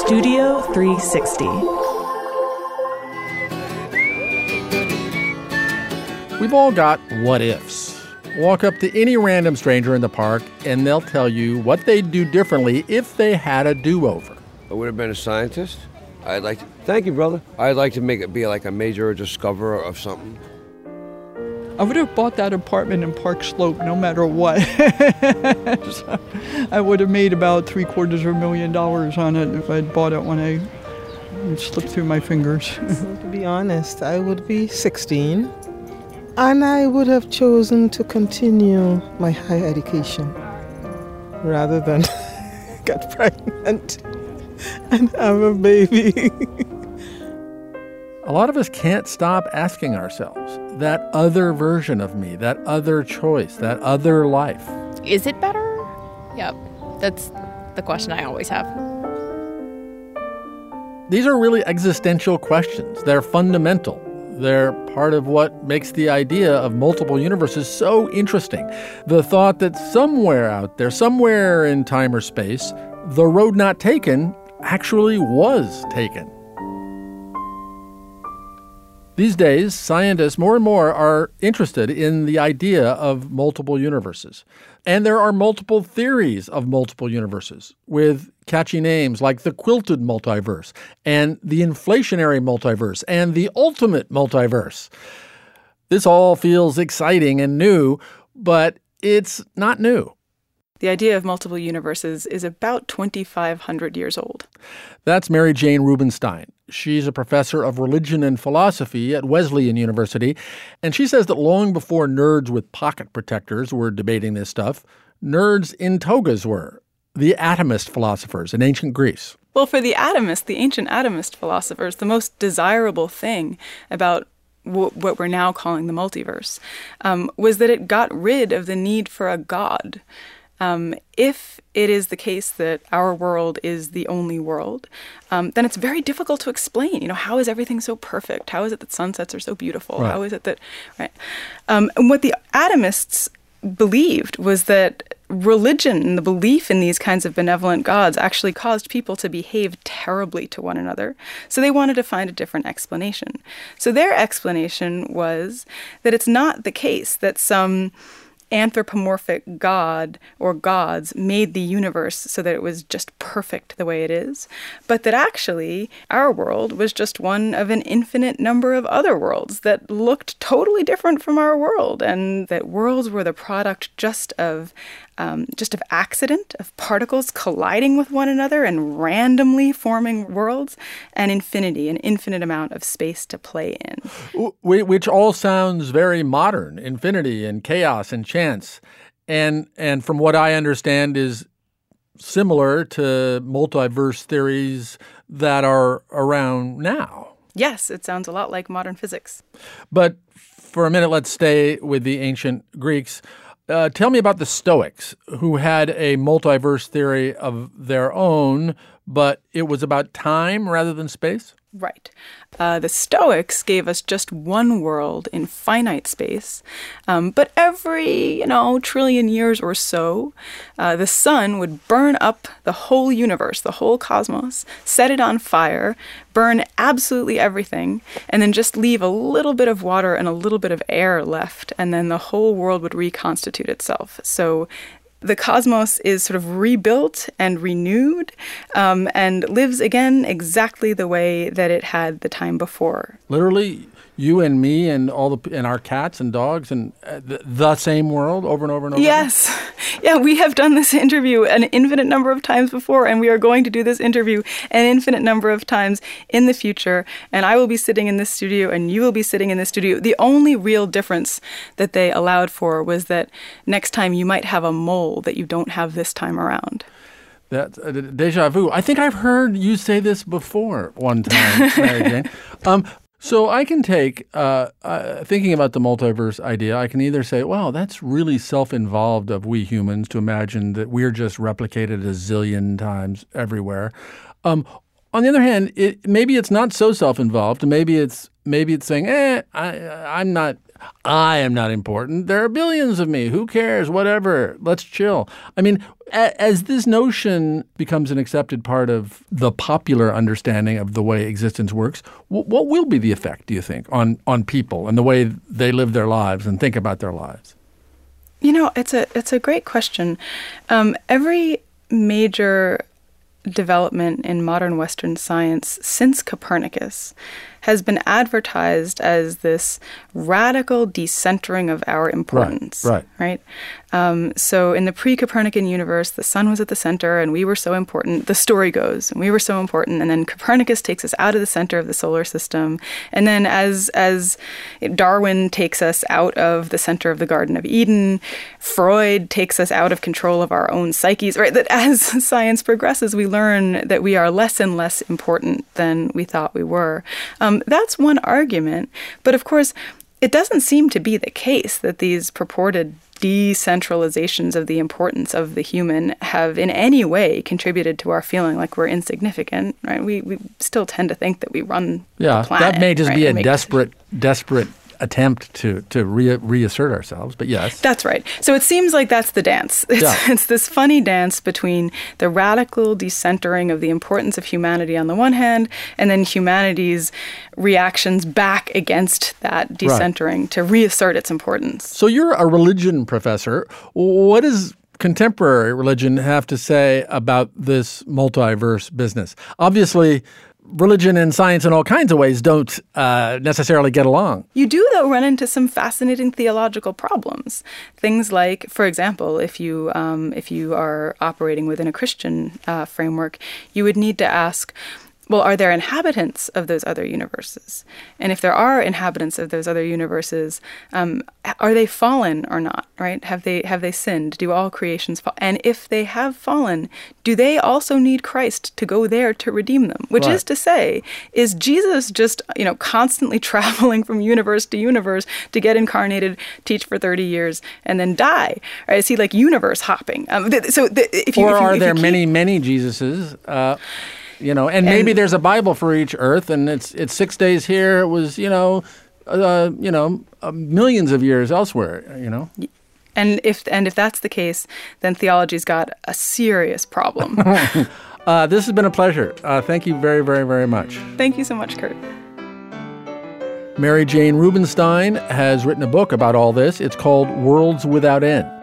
Studio 360. We've all got what ifs. Walk up to any random stranger in the park and they'll tell you what they'd do differently if they had a do-over. I would have been a scientist. Thank you, brother. I'd like to make it be like a major discoverer of something. I would have bought that apartment in Park Slope no matter what. So I would have made about $750,000 on it if I'd bought it when I slipped through my fingers. So to be honest, I would be 16 and I would have chosen to continue my higher education rather than get pregnant and have a baby. A lot of us can't stop asking ourselves, that other version of me, that other choice, that other life. Is it better? Yep. That's the question I always have. These are really existential questions. They're fundamental. They're part of what makes the idea of multiple universes so interesting. The thought that somewhere out there, somewhere in time or space, the road not taken actually was taken. These days, scientists more and more are interested in the idea of multiple universes. And there are multiple theories of multiple universes with catchy names like the quilted multiverse and the inflationary multiverse and the ultimate multiverse. This all feels exciting and new, but it's not new. The idea of multiple universes is about 2,500 years old. That's Mary Jane Rubenstein. She's a professor of religion and philosophy at Wesleyan University, and she says that long before nerds with pocket protectors were debating this stuff, nerds in togas were, the atomist philosophers in ancient Greece. Well, for the ancient atomist philosophers, the most desirable thing about what we're now calling the multiverse was that it got rid of the need for a god. If it is the case that our world is the only world, then it's very difficult to explain. You know, how is everything so perfect? How is it that sunsets are so beautiful? Right. How is it that, right? And what the atomists believed was that religion and the belief in these kinds of benevolent gods actually caused people to behave terribly to one another. So they wanted to find a different explanation. So their explanation was that it's not the case that some anthropomorphic god or gods made the universe so that it was just perfect the way it is, but that actually our world was just one of an infinite number of other worlds that looked totally different from our world, and that worlds were the product just of accident, of particles colliding with one another and randomly forming worlds, and infinity, an infinite amount of space to play in. Which all sounds very modern, infinity and chaos and chance. And from what I understand is similar to multiverse theories that are around now. Yes, it sounds a lot like modern physics. But for a minute, let's stay with the ancient Greeks. Tell me about the Stoics, who had a multiverse theory of their own, but it was about time rather than space? Right. The Stoics gave us just one world in finite space, but every, trillion years or so, the sun would burn up the whole universe, the whole cosmos, set it on fire, burn absolutely everything, and then just leave a little bit of water and a little bit of air left, and then the whole world would reconstitute itself. So the cosmos is sort of rebuilt and renewed and lives again exactly the way that it had the time before. Literally, you and me and and our cats and dogs and the same world over and over and over? Yes. Yeah, we have done this interview an infinite number of times before, and we are going to do this interview an infinite number of times in the future. And I will be sitting in this studio and you will be sitting in this studio. The only real difference that they allowed for was that next time you might have a mole that you don't have this time around. That's deja vu. I think I've heard you say this before one time, Mary Jane. So I can take, thinking about the multiverse idea, I can either say, well, that's really self-involved of we humans to imagine that we're just replicated a zillion times everywhere. On the other hand, maybe it's not so self-involved. Maybe it's saying, I'm not I am not important. There are billions of me. Who cares? Whatever. Let's chill. I mean, as this notion becomes an accepted part of the popular understanding of the way existence works, what will be the effect, do you think, on people and the way they live their lives and think about their lives? You know, it's a great question. Every major development in modern Western science since Copernicus has been advertised as this radical decentering of our importance. Right. So in the pre-Copernican universe, the sun was at the center and we were so important. The story goes, and we were so important. And then Copernicus takes us out of the center of the solar system. And then as Darwin takes us out of the center of the Garden of Eden, Freud takes us out of control of our own psyches, right? That as science progresses, we learn that we are less and less important than we thought we were. That's one argument. But of course, it doesn't seem to be the case that these purported decentralizations of the importance of the human have in any way contributed to our feeling like we're insignificant, right? We still tend to think that we run the planet. That may just be a desperate attempt to reassert ourselves, but yes. That's right. So it seems like that's the dance. It's this funny dance between the radical decentering of the importance of humanity on the one hand, and then humanity's reactions back against that decentering to reassert its importance. So you're a religion professor. What does contemporary religion have to say about this multiverse business? Obviously, religion and science in all kinds of ways don't necessarily get along. You do, though, run into some fascinating theological problems. Things like, for example, if you are operating within a Christian framework, you would need to ask, well, are there inhabitants of those other universes? And if there are inhabitants of those other universes, are they fallen or not, right? Have they sinned? Do all creations fall? And if they have fallen, do they also need Christ to go there to redeem them? Which is to say, is Jesus just, constantly traveling from universe to universe to get incarnated, teach for 30 years, and then die? Right? Is he like universe hopping? Are there many Jesuses? And maybe there's a Bible for each Earth, and it's 6 days here. It was, millions of years elsewhere. And if that's the case, then theology's got a serious problem. This has been a pleasure. Thank you very, very, very much. Thank you so much, Kurt. Mary Jane Rubenstein has written a book about all this. It's called Worlds Without End.